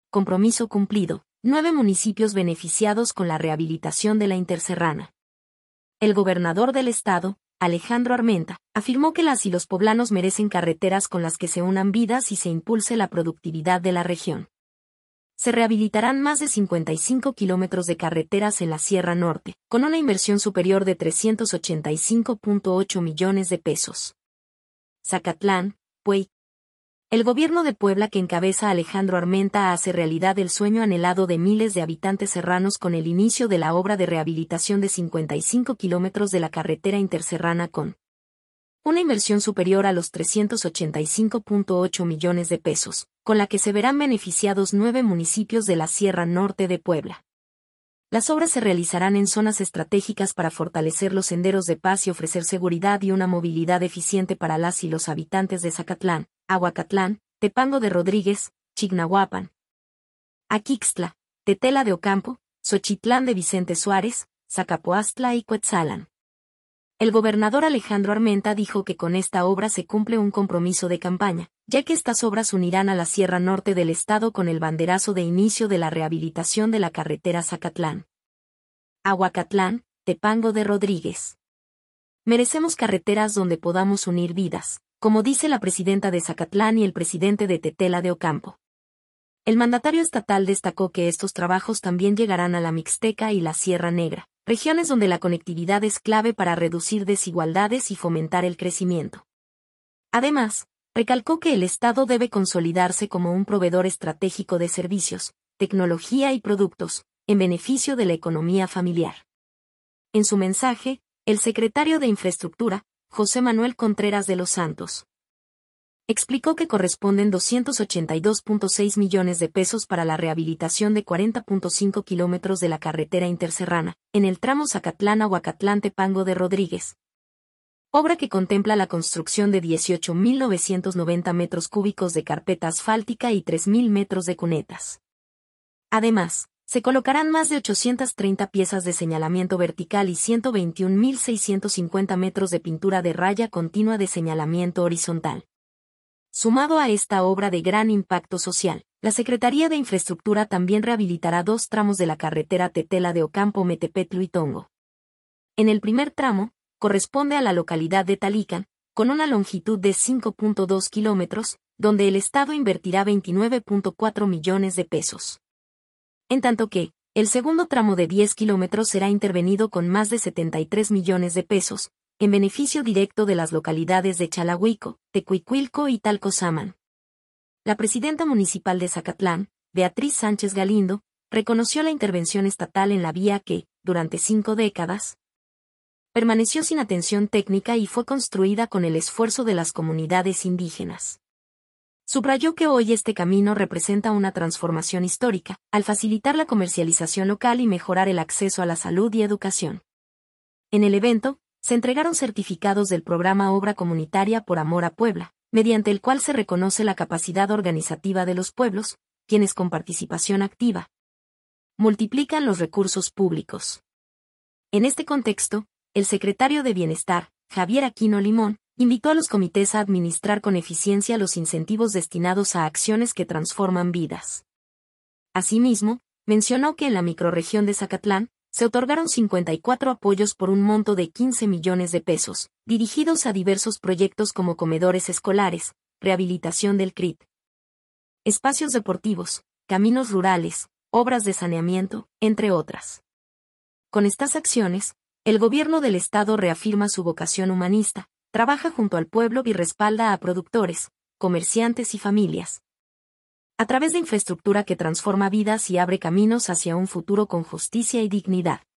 compromiso cumplido, 9 municipios beneficiados con la rehabilitación de la Interserrana. El gobernador del estado, Alejandro Armenta, afirmó que las y los poblanos merecen carreteras con las que se unan vidas y se impulse la productividad de la región. Se rehabilitarán más de 55 kilómetros de carreteras en la Sierra Norte, con una inversión superior de 385.8 millones de pesos. Zacatlán, Puey. El gobierno de Puebla que encabeza Alejandro Armenta hace realidad el sueño anhelado de miles de habitantes serranos con el inicio de la obra de rehabilitación de 55 kilómetros de la carretera interserrana con una inversión superior a los 385.8 millones de pesos, con la que se verán beneficiados 9 municipios de la Sierra Norte de Puebla. Las obras se realizarán en zonas estratégicas para fortalecer los senderos de paz y ofrecer seguridad y una movilidad eficiente para las y los habitantes de Zacatlán, Ahuacatlán, Tepango de Rodríguez, Chignahuapan, Aquixtla, Tetela de Ocampo, Xochitlán de Vicente Suárez, Zacapoastla y Cuetzalan. El gobernador Alejandro Armenta dijo que con esta obra se cumple un compromiso de campaña, ya que estas obras unirán a la Sierra Norte del estado con el banderazo de inicio de la rehabilitación de la carretera Zacatlán, Ahuacatlán, Tepango de Rodríguez. Merecemos carreteras donde podamos unir vidas, como dice la presidenta de Zacatlán y el presidente de Tetela de Ocampo. El mandatario estatal destacó que estos trabajos también llegarán a la Mixteca y la Sierra Negra, regiones donde la conectividad es clave para reducir desigualdades y fomentar el crecimiento. Además, recalcó que el Estado debe consolidarse como un proveedor estratégico de servicios, tecnología y productos, en beneficio de la economía familiar. En su mensaje, el secretario de Infraestructura, José Manuel Contreras de los Santos, explicó que corresponden 282.6 millones de pesos para la rehabilitación de 40.5 kilómetros de la carretera interserrana, en el tramo Zacatlán-Ahuacatlán-Tepango de Rodríguez. Obra que contempla la construcción de 18.990 metros cúbicos de carpeta asfáltica y 3.000 metros de cunetas. Además, se colocarán más de 830 piezas de señalamiento vertical y 121.650 metros de pintura de raya continua de señalamiento horizontal. Sumado a esta obra de gran impacto social, la Secretaría de Infraestructura también rehabilitará 2 tramos de la carretera Tetela de Ocampo-Metepetlu-Itongo. En el primer tramo, corresponde a la localidad de Talican, con una longitud de 5.2 kilómetros, donde el Estado invertirá 29.4 millones de pesos. En tanto que, el segundo tramo de 10 kilómetros será intervenido con más de 73 millones de pesos, en beneficio directo de las localidades de Chalahuico, Tecuicuilco y Talcozaman. La presidenta municipal de Zacatlán, Beatriz Sánchez Galindo, reconoció la intervención estatal en la vía que, durante 5 décadas, permaneció sin atención técnica y fue construida con el esfuerzo de las comunidades indígenas. Subrayó que hoy este camino representa una transformación histórica, al facilitar la comercialización local y mejorar el acceso a la salud y educación. En el evento, se entregaron certificados del programa Obra Comunitaria por Amor a Puebla, mediante el cual se reconoce la capacidad organizativa de los pueblos, quienes con participación activa multiplican los recursos públicos. En este contexto, el secretario de Bienestar, Javier Aquino Limón, invitó a los comités a administrar con eficiencia los incentivos destinados a acciones que transforman vidas. Asimismo, mencionó que en la microrregión de Zacatlán, se otorgaron 54 apoyos por un monto de 15 millones de pesos, dirigidos a diversos proyectos como comedores escolares, rehabilitación del CRIT, espacios deportivos, caminos rurales, obras de saneamiento, entre otras. Con estas acciones, el gobierno del Estado reafirma su vocación humanista, trabaja junto al pueblo y respalda a productores, comerciantes y familias, a través de infraestructura que transforma vidas y abre caminos hacia un futuro con justicia y dignidad.